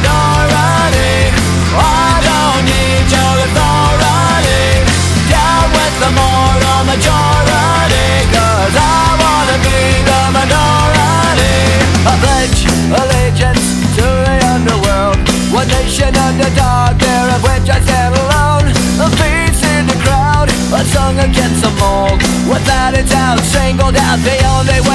minority. I don't need your authority. Down with the moral majority, 'cause I wanna be the minority. I pledge allegiance to the underworld, one nation under dark, there of which I stand alone. A peace in the crowd, a song against the mold. Without a doubt, strangled out the only way